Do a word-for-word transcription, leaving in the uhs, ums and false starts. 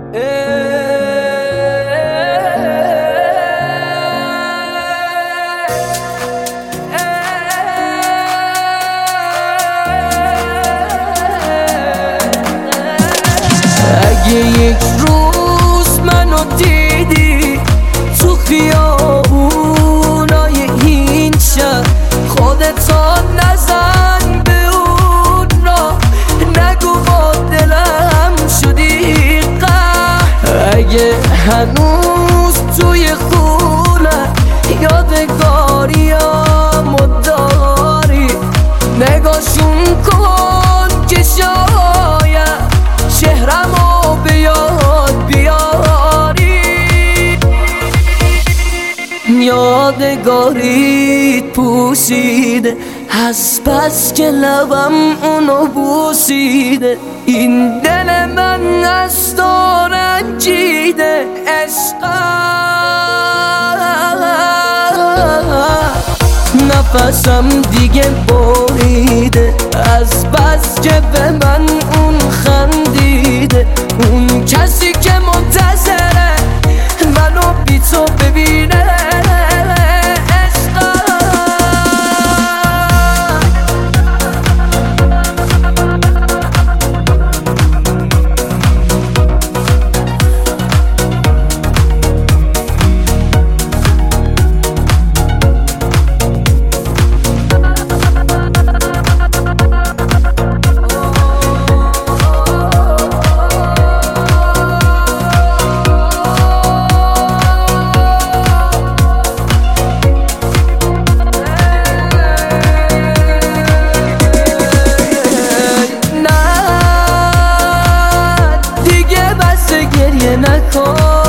اگه یک روز منو دیدی تو خیابونای این شهر، خودتا نزن به اون را، نگو با دلم شدی قهر. اگه هنوز توی خونه یادگاریامو داری، نگاشون کن که شاید چهرمو به یاد بیاری. یادگاریت پوسیده از بس که لبم اونو بوسیده، این دل من از تو رنجیده. عشقم نفسم دیگه بریده از بس که به من اون خندیده، اون کسی که منتظره منو بی تو ببینه. نکن